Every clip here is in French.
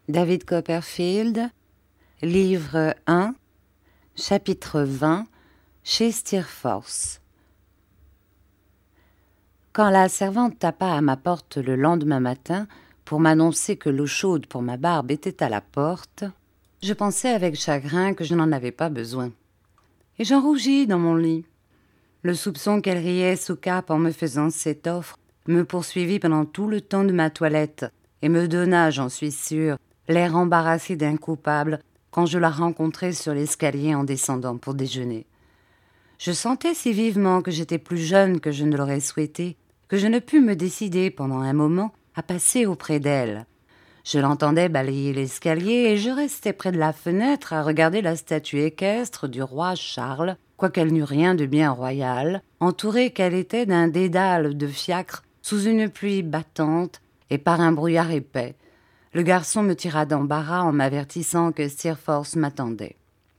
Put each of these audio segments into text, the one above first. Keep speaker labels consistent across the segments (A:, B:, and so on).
A: David Copperfield, livre 1, chapitre 20, chez Steerforth. Quand la servante tapa à ma porte le lendemain matin pour m'annoncer que l'eau chaude pour ma barbe était à la porte, je pensai avec chagrin que je n'en avais pas besoin. Et j'en rougis dans mon lit. Le soupçon qu'elle riait sous cape en me faisant cette offre me poursuivit pendant tout le temps de ma toilette et me donna, j'en suis sûre, l'air embarrassé d'un coupable quand je la rencontrai sur l'escalier en descendant pour déjeuner. Je sentais si vivement que j'étais plus jeune que je ne l'aurais souhaité, que je ne pus me décider pendant un moment à passer auprès d'elle. Je l'entendais balayer l'escalier et je restais près de la fenêtre à regarder la statue équestre du roi Charles, quoiqu'elle n'eût rien de bien royal, entourée qu'elle était d'un dédale de fiacre sous une pluie battante et par un brouillard épais. Le garçon me tira d'embarras en m'avertissant que Steerforth m'attendait.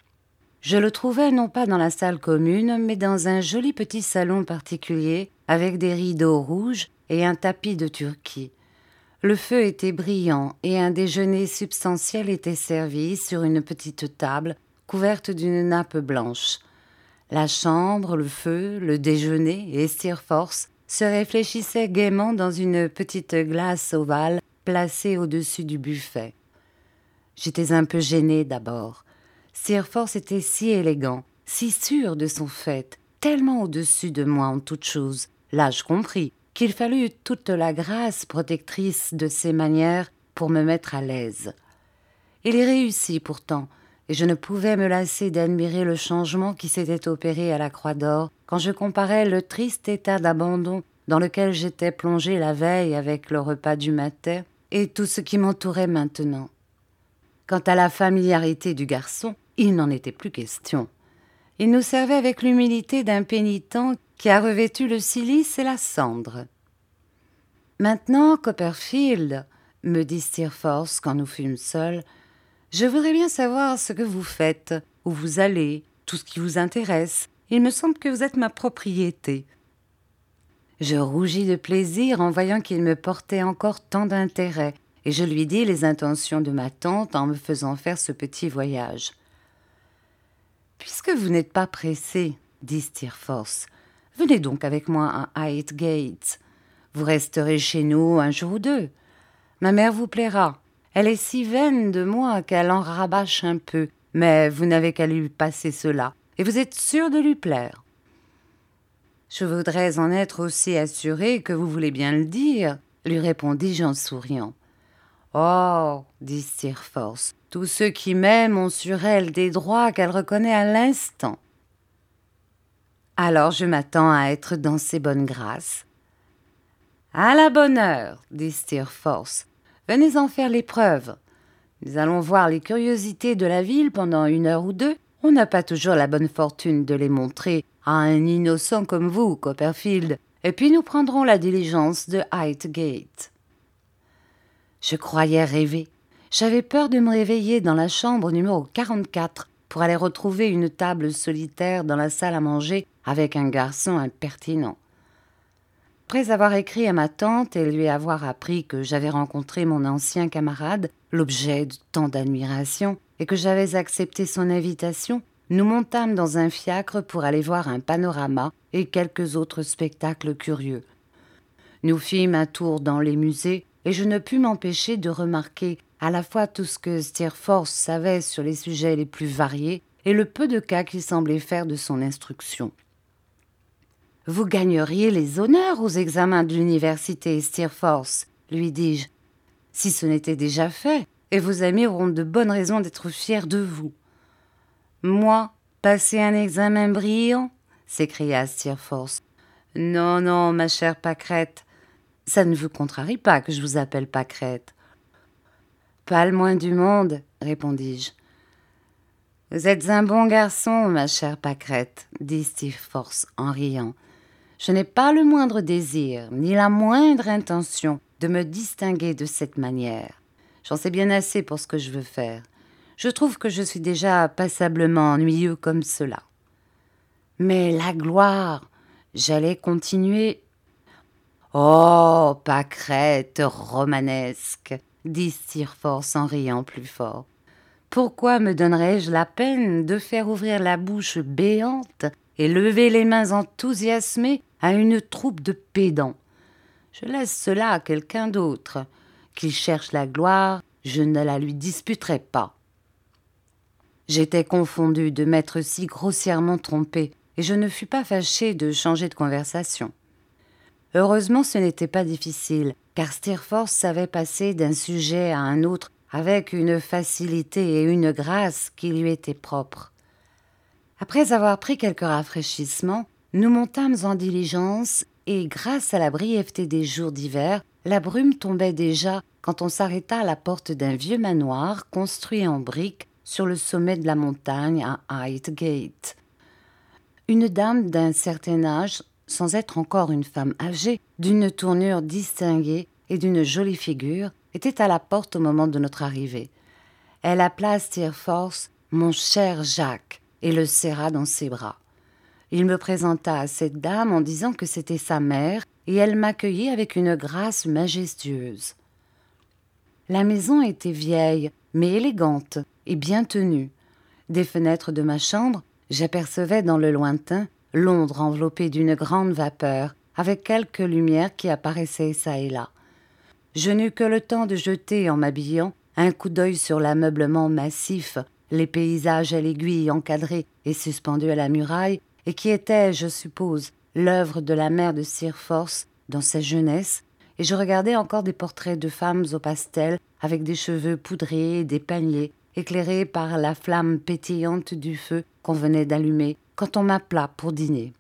A: Je le trouvai non pas dans la salle commune, mais dans un joli petit salon particulier, avec des rideaux rouges et un tapis de turquie. Le feu était brillant et un déjeuner substantiel était servi sur une petite table couverte d'une nappe blanche. La chambre, le feu, le déjeuner et Steerforth se réfléchissaient gaiement dans une petite glace ovale placée au-dessus du buffet. J'étais un peu gênée d'abord. Steerforth était si élégant, si sûr de son fait, tellement au-dessus de moi en toutes choses, l'âge compris, qu'il fallut toute la grâce protectrice de ses manières pour me mettre à l'aise. Il y réussit pourtant, et je ne pouvais me lasser d'admirer le changement qui s'était opéré à la Croix d'Or quand je comparais le triste état d'abandon dans lequel j'étais plongée la veille avec le repas du matin et tout ce qui m'entourait maintenant. Quant à la familiarité du garçon, il n'en était plus question. Il nous servait avec l'humilité d'un pénitent qui a revêtu le cilice et la cendre. « Maintenant, Copperfield, me dit Steerforth quand nous fûmes seuls, je voudrais bien savoir ce que vous faites, où vous allez, tout ce qui vous intéresse. Il me semble que vous êtes ma propriété. » Je rougis de plaisir en voyant qu'il me portait encore tant d'intérêt, et je lui dis les intentions de ma tante en me faisant faire ce petit voyage. « Puisque vous n'êtes pas pressé, dit Steerforth, venez donc avec moi à Highgate. Vous resterez chez nous un jour ou deux. Ma mère vous plaira. Elle est si vaine de moi qu'elle en rabâche un peu, mais vous n'avez qu'à lui passer cela, et vous êtes sûr de lui plaire. » Je voudrais en être aussi assurée que vous voulez bien le dire, lui répondis-je en souriant. « Oh, dit Steerforth, tous ceux qui m'aiment ont sur elle des droits qu'elle reconnaît à l'instant. » Alors je m'attends à être dans ses bonnes grâces. « À la bonne heure, dit Steerforth. Venez en faire l'épreuve. Nous allons voir les curiosités de la ville pendant 1 heure ou 2. On n'a pas toujours la bonne fortune de les montrer à un innocent comme vous, Copperfield, et puis nous prendrons la diligence de Highgate. » Je croyais rêver. J'avais peur de me réveiller dans la chambre numéro 44 pour aller retrouver une table solitaire dans la salle à manger avec un garçon impertinent. Après avoir écrit à ma tante et lui avoir appris que j'avais rencontré mon ancien camarade, l'objet de tant d'admiration, et que j'avais accepté son invitation, nous montâmes dans un fiacre pour aller voir un panorama et quelques autres spectacles curieux. Nous fîmes un tour dans les musées et je ne pus m'empêcher de remarquer à la fois tout ce que Steerforth savait sur les sujets les plus variés et le peu de cas qu'il semblait faire de son instruction. « Vous gagneriez les honneurs aux examens de l'université, Steerforth, lui dis-je, si ce n'était déjà fait, et vos amis auront de bonnes raisons d'être fiers de vous. »« Moi, passer un examen brillant ?» s'écria Steerforth. « Non, non, ma chère pâquerette, ça ne vous contrarie pas que je vous appelle pâquerette. »« Pas le moins du monde, répondis-je. »« Vous êtes un bon garçon, ma chère pâquerette, dit Steerforth en riant. Je n'ai pas le moindre désir, ni la moindre intention de me distinguer de cette manière. J'en sais bien assez pour ce que je veux faire. Je trouve que je suis déjà passablement ennuyeux comme cela. Mais la gloire, j'allais continuer. « Oh, pâquerette romanesque !» dit Steerforth en riant plus fort. Pourquoi me donnerais-je la peine de faire ouvrir la bouche béante et lever les mains enthousiasmées à une troupe de pédants? Je laisse cela à quelqu'un d'autre. Qu'il cherche la gloire, je ne la lui disputerai pas. J'étais confondue de m'être si grossièrement trompée, et je ne fus pas fâchée de changer de conversation. Heureusement, ce n'était pas difficile, car Steerforth savait passer d'un sujet à un autre avec une facilité et une grâce qui lui étaient propres. Après avoir pris quelques rafraîchissements, nous montâmes en diligence et, grâce à la brièveté des jours d'hiver, la brume tombait déjà quand on s'arrêta à la porte d'un vieux manoir construit en briques sur le sommet de la montagne à Highgate. Une dame d'un certain âge, sans être encore une femme âgée, d'une tournure distinguée et d'une jolie figure, était à la porte au moment de notre arrivée. Elle appela Steerforth « mon cher Jacques » et le serra dans ses bras. Il me présenta à cette dame en disant que c'était sa mère, et elle m'accueillit avec une grâce majestueuse. La maison était vieille, mais élégante et bien tenue. Des fenêtres de ma chambre, j'apercevais dans le lointain Londres enveloppée d'une grande vapeur, avec quelques lumières qui apparaissaient çà et là. Je n'eus que le temps de jeter, en m'habillant, un coup d'œil sur l'ameublement massif, les paysages à l'aiguille encadrés et suspendus à la muraille, et qui étaient, je suppose, l'œuvre de la mère de Steerforth dans sa jeunesse, et je regardais encore des portraits de femmes au pastel, avec des cheveux poudrés et des paniers, éclairés par la flamme pétillante du feu qu'on venait d'allumer quand on m'appela pour dîner.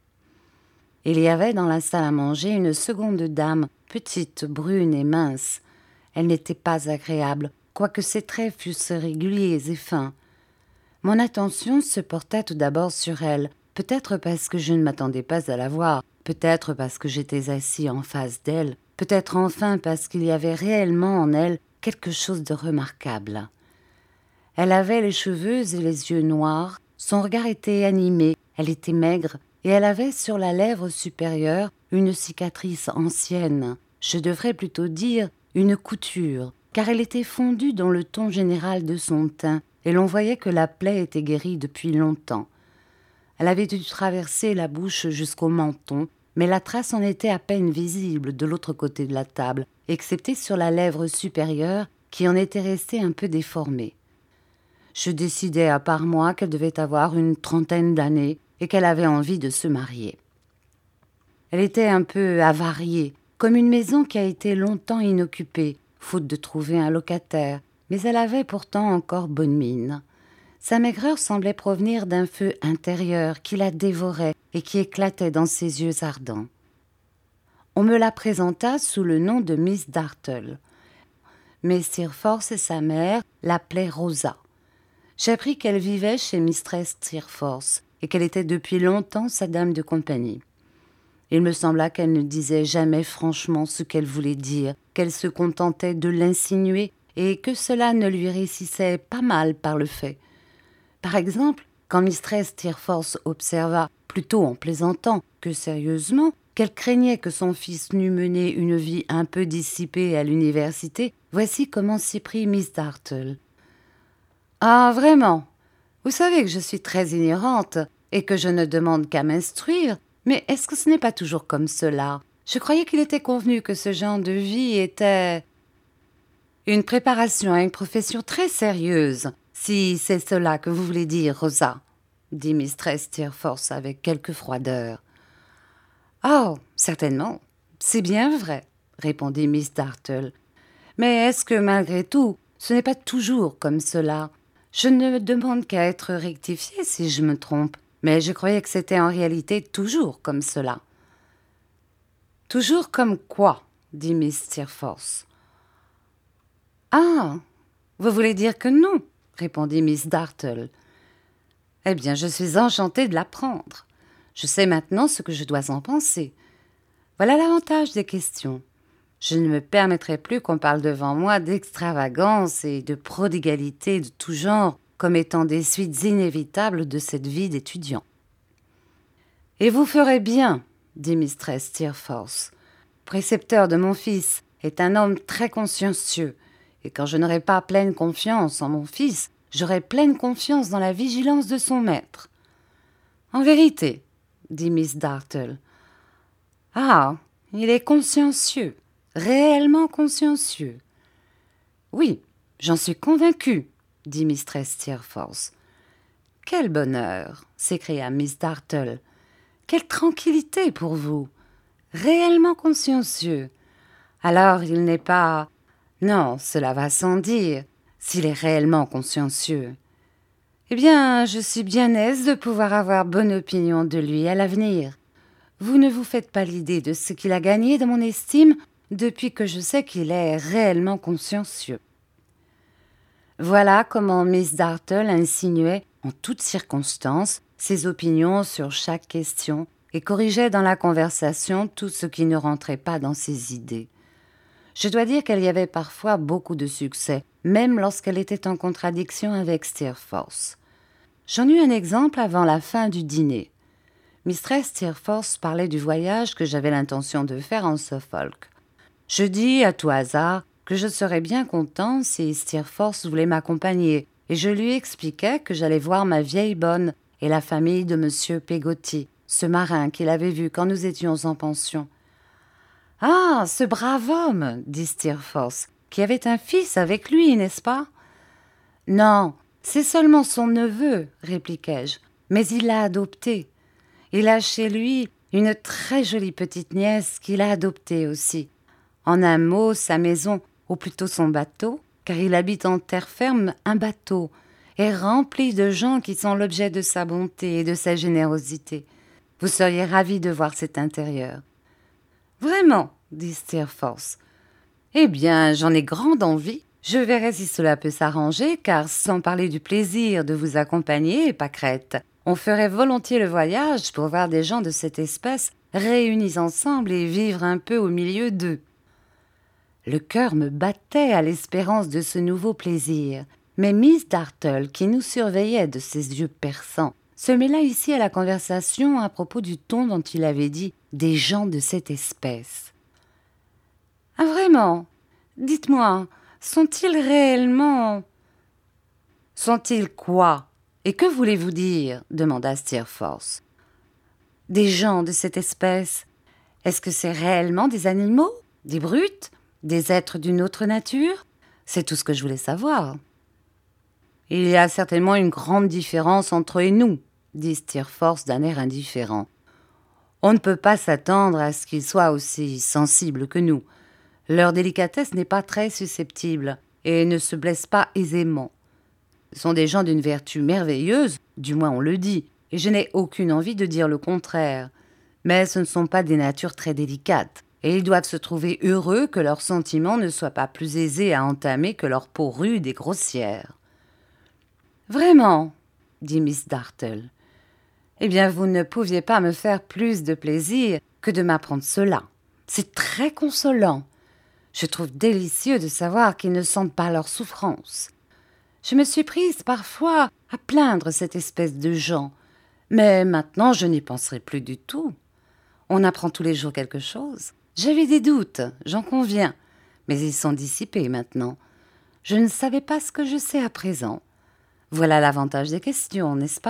A: Il y avait dans la salle à manger une seconde dame, petite, brune et mince. Elle n'était pas agréable, quoique ses traits fussent réguliers et fins. Mon attention se porta tout d'abord sur elle, peut-être parce que je ne m'attendais pas à la voir, peut-être parce que j'étais assis en face d'elle, peut-être enfin parce qu'il y avait réellement en elle quelque chose de remarquable. Elle avait les cheveux et les yeux noirs, son regard était animé, elle était maigre, et elle avait sur la lèvre supérieure une cicatrice ancienne, je devrais plutôt dire une couture, car elle était fondue dans le ton général de son teint, et l'on voyait que la plaie était guérie depuis longtemps. Elle avait dû traverser la bouche jusqu'au menton, mais la trace en était à peine visible de l'autre côté de la table, excepté sur la lèvre supérieure qui en était restée un peu déformée. Je décidai à part moi qu'elle devait avoir une trentaine d'années et qu'elle avait envie de se marier. Elle était un peu avariée, comme une maison qui a été longtemps inoccupée, faute de trouver un locataire, mais elle avait pourtant encore bonne mine. Sa maigreur semblait provenir d'un feu intérieur qui la dévorait et qui éclatait dans ses yeux ardents. On me la présenta sous le nom de Miss Dartle, mais Steerforth et sa mère l'appelaient Rosa. J'appris qu'elle vivait chez Mistress Steerforth et qu'elle était depuis longtemps sa dame de compagnie. Il me sembla qu'elle ne disait jamais franchement ce qu'elle voulait dire, qu'elle se contentait de l'insinuer et que cela ne lui réussissait pas mal par le fait. Par exemple, quand Mistress Steerforth observa, plutôt en plaisantant que sérieusement, qu'elle craignait que son fils n'eût mené une vie un peu dissipée à l'université, voici comment s'y prit Miss Dartle. « Ah, vraiment? Vous savez que je suis très ignorante et que je ne demande qu'à m'instruire, mais est-ce que ce n'est pas toujours comme cela? Je croyais qu'il était convenu que ce genre de vie était une préparation à une profession très sérieuse, si c'est cela que vous voulez dire, Rosa, dit Mistress Steerforth avec quelque froideur. « Oh, certainement, c'est bien vrai, répondit Miss Dartle. Mais est-ce que malgré tout, ce n'est pas toujours comme cela? Je ne demande qu'à être rectifiée si je me trompe, mais je croyais que c'était en réalité toujours comme cela. »« Toujours comme quoi ?» dit Miss Steerforth. « Ah, vous voulez dire que non ?» répondit Miss Dartle. « Eh bien, je suis enchantée de l'apprendre. Je sais maintenant ce que je dois en penser. Voilà l'avantage des questions. Je ne me permettrai plus qu'on parle devant moi d'extravagance et de prodigalité de tout genre comme étant des suites inévitables de cette vie d'étudiant. »« Et vous ferez bien, » dit Mistress Steerforth. « Précepteur de mon fils est un homme très consciencieux, Et quand je n'aurai pas pleine confiance en mon fils, j'aurai pleine confiance dans la vigilance de son maître. » « En vérité, » dit Miss Dartle. « Ah, il est consciencieux, réellement consciencieux. »« Oui, j'en suis convaincue, » dit Mistress Steerforth. « Quel bonheur !» s'écria Miss Dartle. « Quelle tranquillité pour vous! Réellement consciencieux. Alors il n'est pas... Non, cela va sans dire, s'il est réellement consciencieux. Eh bien, je suis bien aise de pouvoir avoir bonne opinion de lui à l'avenir. Vous ne vous faites pas l'idée de ce qu'il a gagné de mon estime depuis que je sais qu'il est réellement consciencieux. » Voilà comment Miss Dartle insinuait en toutes circonstances ses opinions sur chaque question et corrigeait dans la conversation tout ce qui ne rentrait pas dans ses idées. Je dois dire qu'elle y avait parfois beaucoup de succès, même lorsqu'elle était en contradiction avec Steerforth. J'en eus un exemple avant la fin du dîner. Mistress Steerforth parlait du voyage que j'avais l'intention de faire en Suffolk. Je dis, à tout hasard, que je serais bien content si Steerforth voulait m'accompagner, et je lui expliquai que j'allais voir ma vieille bonne et la famille de M. Peggotty, ce marin qu'il avait vu quand nous étions en pension. « Ah, ce brave homme !» dit Steerforth, « qui avait un fils avec lui, n'est-ce pas ?»« Non, c'est seulement son neveu, » répliquai-je, « mais il l'a adopté. Il a chez lui une très jolie petite nièce qu'il a adoptée aussi. En un mot, sa maison, ou plutôt son bateau, car il habite en terre ferme un bateau, est rempli de gens qui sont l'objet de sa bonté et de sa générosité. Vous seriez ravis de voir cet intérieur. »« Vraiment, » dit Steerforth. « Eh bien, j'en ai grande envie. Je verrai si cela peut s'arranger, car sans parler du plaisir de vous accompagner, Pâquerette, on ferait volontiers le voyage pour voir des gens de cette espèce réunis ensemble et vivre un peu au milieu d'eux. » Le cœur me battait à l'espérance de ce nouveau plaisir, mais Miss Dartle, qui nous surveillait de ses yeux perçants, se mêla ici à la conversation à propos du ton dont il avait dit « des gens de cette espèce ». « Ah, vraiment ? Dites-moi, sont-ils réellement... »« Sont-ils quoi ? Et que voulez-vous dire ?» demanda Steerforth. « Des gens de cette espèce. Est-ce que c'est réellement des animaux, des brutes, des êtres d'une autre nature ? C'est tout ce que je voulais savoir. »« Il y a certainement une grande différence entre eux et nous, » dit Steerforth d'un air indifférent. « On ne peut pas s'attendre à ce qu'ils soient aussi sensibles que nous. Leur délicatesse n'est pas très susceptible et ne se blesse pas aisément. Ce sont des gens d'une vertu merveilleuse, du moins on le dit, et je n'ai aucune envie de dire le contraire. Mais ce ne sont pas des natures très délicates, et ils doivent se trouver heureux que leurs sentiments ne soient pas plus aisés à entamer que leur peau rude et grossière. »« Vraiment, » dit Miss Dartle. « Eh bien, vous ne pouviez pas me faire plus de plaisir que de m'apprendre cela. C'est très consolant. Je trouve délicieux de savoir qu'ils ne sentent pas leur souffrance. Je me suis prise parfois à plaindre cette espèce de gens, mais maintenant je n'y penserai plus du tout. On apprend tous les jours quelque chose. J'avais des doutes, j'en conviens, mais ils sont dissipés maintenant. Je ne savais pas ce que je sais à présent. Voilà l'avantage des questions, n'est-ce pas ? »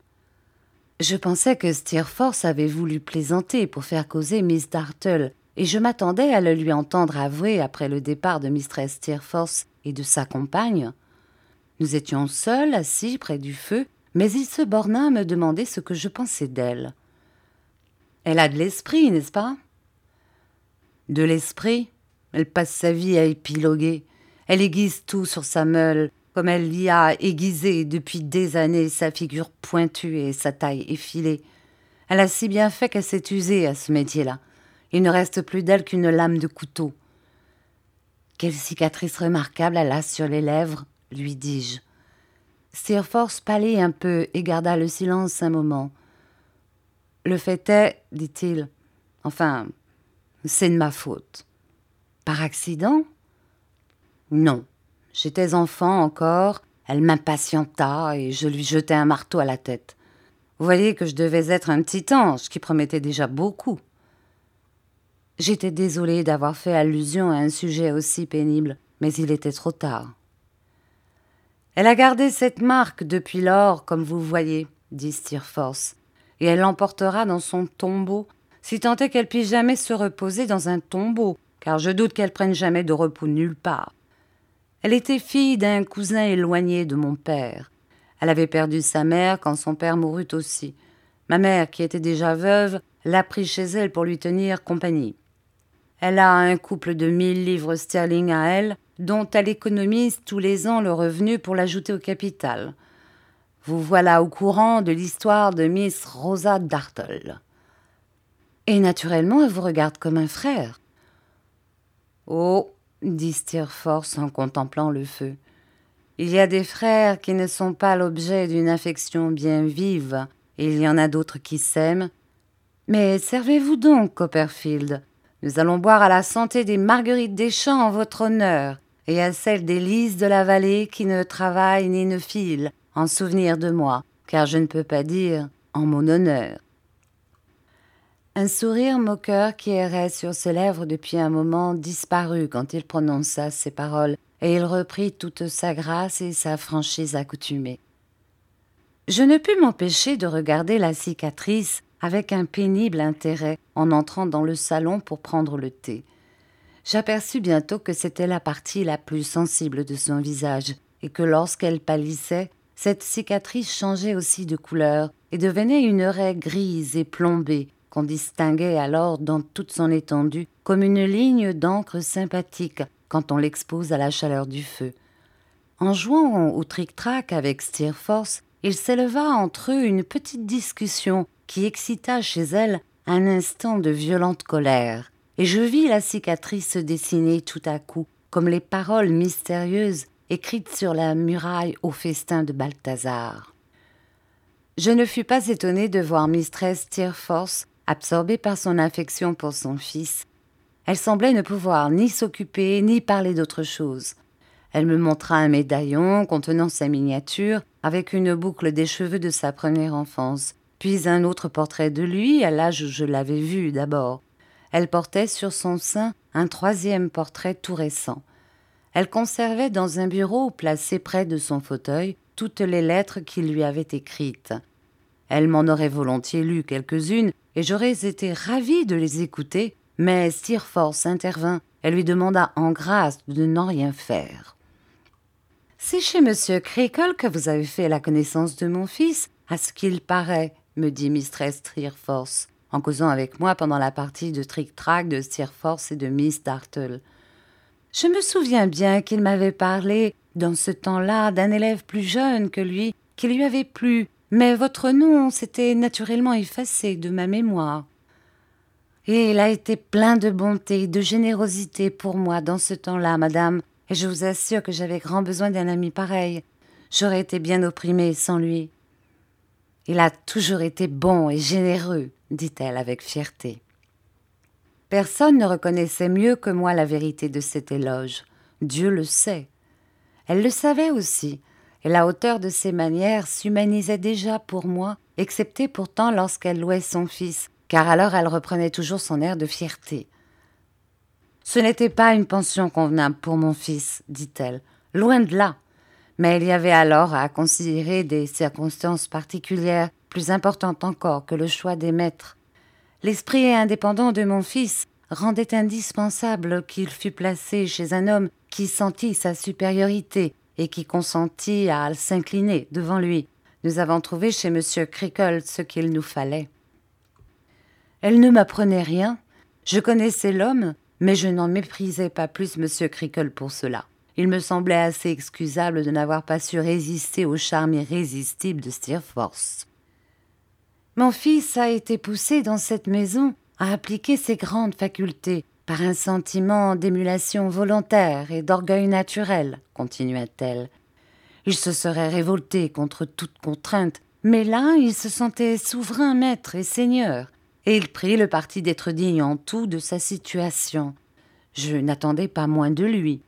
A: Je pensais que Steerforth avait voulu plaisanter pour faire causer Miss Dartle, et je m'attendais à le lui entendre avouer après le départ de Mistress Steerforth et de sa compagne. Nous étions seuls, assis près du feu, mais il se borna à me demander ce que je pensais d'elle. « Elle a de l'esprit, n'est-ce pas ?»« De l'esprit ? Elle passe sa vie à épiloguer. Elle aiguise tout sur sa meule, comme elle y a aiguisé depuis des années sa figure pointue et sa taille effilée. Elle a si bien fait qu'elle s'est usée à ce métier-là. Il ne reste plus d'elle qu'une lame de couteau. »« Quelle cicatrice remarquable elle a sur les lèvres !» lui dis-je. Steerforth pâlit un peu et garda le silence un moment. « Le fait est, dit-il, enfin, c'est de ma faute. »« Par accident ? » ?»« Non. J'étais enfant encore, elle m'impatienta et je lui jetai un marteau à la tête. Vous voyez que je devais être un petit ange qui promettait déjà beaucoup. » J'étais désolée d'avoir fait allusion à un sujet aussi pénible, mais il était trop tard. « Elle a gardé cette marque depuis lors, comme vous voyez, dit Steerforth, et elle l'emportera dans son tombeau, si tant est qu'elle puisse jamais se reposer dans un tombeau, car je doute qu'elle prenne jamais de repos nulle part. Elle était fille d'un cousin éloigné de mon père. Elle avait perdu sa mère quand son père mourut aussi. Ma mère, qui était déjà veuve, l'a pris chez elle pour lui tenir compagnie. Elle a un couple de 1000 livres sterling à elle, dont elle économise tous les ans le revenu pour l'ajouter au capital. Vous voilà au courant de l'histoire de Miss Rosa Dartle. Et naturellement, elle vous regarde comme un frère. Oh, dit Steerforth en contemplant le feu. Il y a des frères qui ne sont pas l'objet d'une affection bien vive, et il y en a d'autres qui s'aiment. Mais servez-vous donc, Copperfield. Nous allons boire à la santé des Marguerite des Champs en votre honneur, et à celle des Lys de la vallée qui ne travaillent ni ne filent, en souvenir de moi, car je ne peux pas dire en mon honneur. Un sourire moqueur qui errait sur ses lèvres depuis un moment disparut quand il prononça ces paroles, et il reprit toute sa grâce et sa franchise accoutumée. Je ne pus m'empêcher de regarder la cicatrice avec un pénible intérêt en entrant dans le salon pour prendre le thé. J'aperçus bientôt que c'était la partie la plus sensible de son visage, et que lorsqu'elle pâlissait, cette cicatrice changeait aussi de couleur et devenait une raie grise et plombée, qu'on distinguait alors dans toute son étendue comme une ligne d'encre sympathique quand on l'expose à la chaleur du feu. En jouant au tric-trac avec Steerforth, il s'éleva entre eux une petite discussion qui excita chez elle un instant de violente colère, et je vis la cicatrice se dessiner tout à coup comme les paroles mystérieuses écrites sur la muraille au festin de Balthazar. Je ne fus pas étonnée de voir Mistress Steerforth absorbée par son affection pour son fils. Elle semblait ne pouvoir ni s'occuper ni parler d'autre chose. Elle me montra un médaillon contenant sa miniature avec une boucle des cheveux de sa première enfance, puis un autre portrait de lui à l'âge où je l'avais vu d'abord. Elle portait sur son sein un troisième portrait tout récent. Elle conservait dans un bureau placé près de son fauteuil toutes les lettres qu'il lui avait écrites. Elle m'en aurait volontiers lu quelques-unes, et j'aurais été ravie de les écouter, mais Steerforth intervint et lui demanda en grâce de n'en rien faire. « C'est chez Monsieur Creakle que vous avez fait la connaissance de mon fils, à ce qu'il paraît, » me dit Mistress Steerforth, en causant avec moi pendant la partie de tric-trac de Steerforth et de Miss Dartle. Je me souviens bien qu'il m'avait parlé, dans ce temps-là, d'un élève plus jeune que lui, qui lui avait plu, mais votre nom s'était naturellement effacé de ma mémoire. Et il a été plein de bonté, de générosité pour moi dans ce temps-là, madame, et je vous assure que j'avais grand besoin d'un ami pareil. J'aurais été bien opprimée sans lui. Il a toujours été bon et généreux, dit-elle avec fierté. Personne ne reconnaissait mieux que moi la vérité de cet éloge. Dieu le sait. Elle le savait aussi, et la hauteur de ses manières s'humanisait déjà pour moi, excepté pourtant lorsqu'elle louait son fils, car alors elle reprenait toujours son air de fierté. « Ce n'était pas une pension convenable pour mon fils, dit-elle, loin de là. Mais il y avait alors à considérer des circonstances particulières, plus importantes encore que le choix des maîtres. L'esprit indépendant de mon fils rendait indispensable qu'il fût placé chez un homme qui sentit sa supériorité et qui consentit à s'incliner devant lui. Nous avons trouvé chez M. Creakle ce qu'il nous fallait. » Elle ne m'apprenait rien. Je connaissais l'homme, mais je n'en méprisais pas plus M. Creakle pour cela. Il me semblait assez excusable de n'avoir pas su résister au charme irrésistible de Steerforth. Mon fils a été poussé dans cette maison à appliquer ses grandes facultés par un sentiment d'émulation volontaire et d'orgueil naturel, continua-t-elle. Il se serait révolté contre toute contrainte, mais là il se sentait souverain maître et seigneur, et il prit le parti d'être digne en tout de sa situation. Je n'attendais pas moins de lui.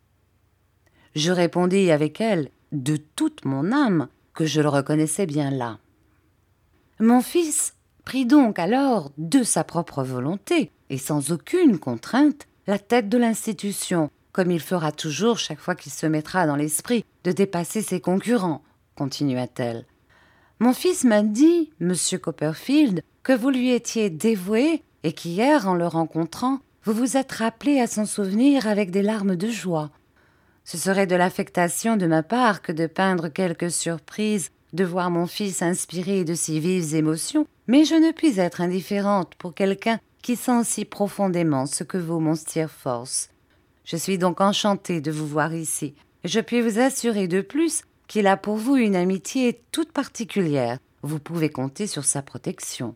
A: Je répondis avec elle, de toute mon âme, que je le reconnaissais bien là. Mon fils prit donc alors, de sa propre volonté, et sans aucune contrainte, la tête de l'institution, comme il fera toujours chaque fois qu'il se mettra dans l'esprit de dépasser ses concurrents, continua-t-elle. Mon fils m'a dit, monsieur Copperfield, que vous lui étiez dévoué et qu'hier, en le rencontrant, vous vous êtes rappelé à son souvenir avec des larmes de joie. Ce serait de l'affectation de ma part que de peindre quelque surprise de voir mon fils inspiré de si vives émotions, mais je ne puis être indifférente pour quelqu'un qui sent si profondément ce que vaut mon Steerforth. Je suis donc enchantée de vous voir ici, et je puis vous assurer de plus qu'il a pour vous une amitié toute particulière. Vous pouvez compter sur sa protection.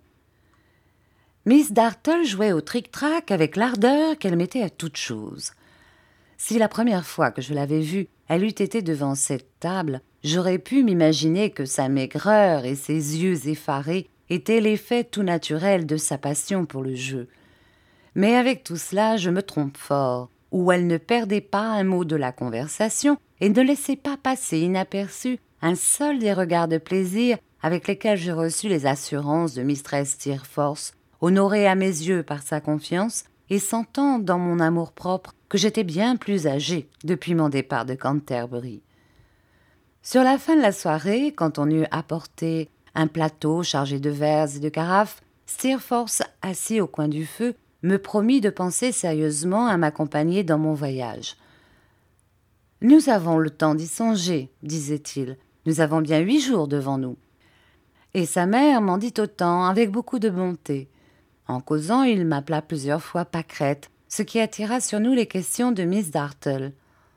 A: Miss Dartle jouait au tric-trac avec l'ardeur qu'elle mettait à toute chose. Si la première fois que je l'avais vue, elle eût été devant cette table, j'aurais pu m'imaginer que sa maigreur et ses yeux effarés étaient l'effet tout naturel de sa passion pour le jeu. Mais avec tout cela, je me trompe fort, où elle ne perdait pas un mot de la conversation et ne laissait pas passer inaperçu un seul des regards de plaisir avec lesquels j'ai reçu les assurances de mistress Steerforth, honorée à mes yeux par sa confiance et sentant dans mon amour-propre que j'étais bien plus âgée depuis mon départ de Canterbury. Sur la fin de la soirée, quand on eut apporté un plateau chargé de verres et de carafes, Steerforth, assis au coin du feu, me promit de penser sérieusement à m'accompagner dans mon voyage. « Nous avons le temps d'y songer, » disait-il. « Nous avons bien 8 jours devant nous. » Et sa mère m'en dit autant, avec beaucoup de bonté. En causant, il m'appela plusieurs fois pâquerette, ce qui attira sur nous les questions de Miss Dartle.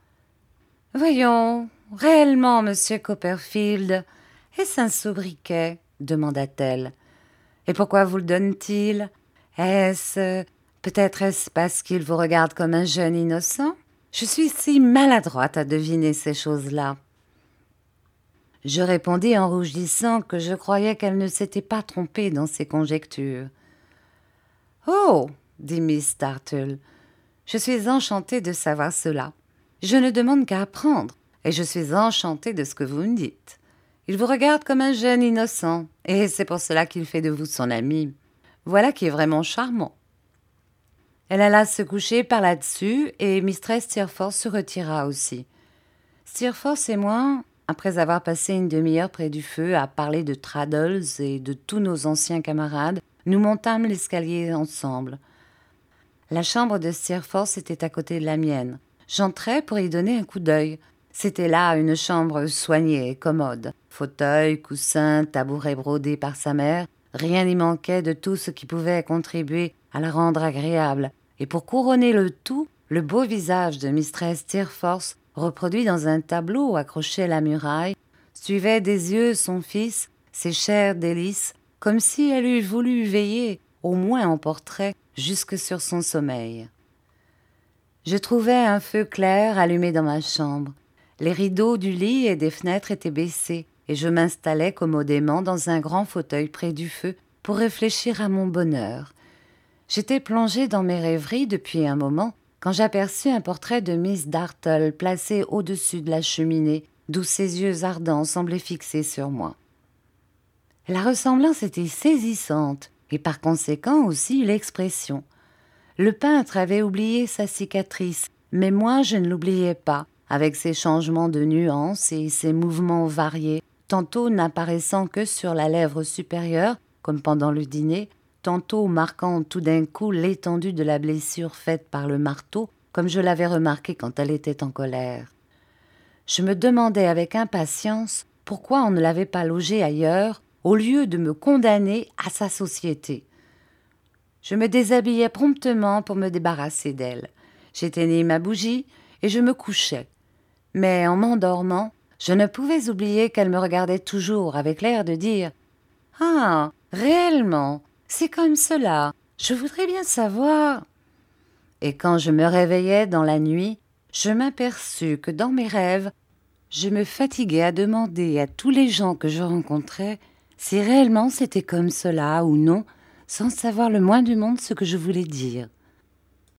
A: « Voyons, réellement, monsieur Copperfield, est-ce un sobriquet ?» demanda-t-elle. « Et pourquoi vous le donne-t-il? Peut-être est-ce parce qu'il vous regarde comme un jeune innocent? Je suis si maladroite à deviner ces choses-là. » Je répondis en rougissant que je croyais qu'elle ne s'était pas trompée dans ses conjectures. « Oh !» dit Miss Dartle, « je suis enchantée de savoir cela. Je ne demande qu'à apprendre, et je suis enchantée de ce que vous me dites. Il vous regarde comme un jeune innocent, et c'est pour cela qu'il fait de vous son ami. Voilà qui est vraiment charmant. » Elle alla se coucher par là-dessus, et mistress Steerforth se retira aussi. Steerforth et moi, après avoir passé une demi-heure près du feu à parler de Traddles et de tous nos anciens camarades, nous montâmes l'escalier ensemble. La chambre de Steerforth était à côté de la mienne. J'entrai pour y donner un coup d'œil. C'était là une chambre soignée et commode. Fauteuil, coussins, tabouret brodé par sa mère, rien n'y manquait de tout ce qui pouvait contribuer à la rendre agréable. Et pour couronner le tout, le beau visage de mistress Steerforth, reproduit dans un tableau accroché à la muraille, suivait des yeux son fils, ses chères délices, comme si elle eût voulu veiller, au moins en portrait, jusque sur son sommeil. Je trouvai un feu clair allumé dans ma chambre. Les rideaux du lit et des fenêtres étaient baissés, et je m'installai commodément dans un grand fauteuil près du feu pour réfléchir à mon bonheur. J'étais plongée dans mes rêveries depuis un moment, quand j'aperçus un portrait de Miss Dartle placé au-dessus de la cheminée, d'où ses yeux ardents semblaient fixés sur moi. La ressemblance était saisissante, et par conséquent aussi l'expression. Le peintre avait oublié sa cicatrice, mais moi je ne l'oubliais pas, avec ses changements de nuances et ses mouvements variés, tantôt n'apparaissant que sur la lèvre supérieure, comme pendant le dîner, tantôt marquant tout d'un coup l'étendue de la blessure faite par le marteau, comme je l'avais remarqué quand elle était en colère. Je me demandais avec impatience pourquoi on ne l'avait pas logée ailleurs, au lieu de me condamner à sa société. Je me déshabillai promptement pour me débarrasser d'elle. J'éteignis ma bougie et je me couchai. Mais en m'endormant, je ne pouvais oublier qu'elle me regardait toujours avec l'air de dire « Ah, réellement, c'est comme cela, je voudrais bien savoir. » Et quand je me réveillai dans la nuit, je m'aperçus que dans mes rêves, je me fatiguais à demander à tous les gens que je rencontrais si réellement c'était comme cela ou non, sans savoir le moins du monde ce que je voulais dire.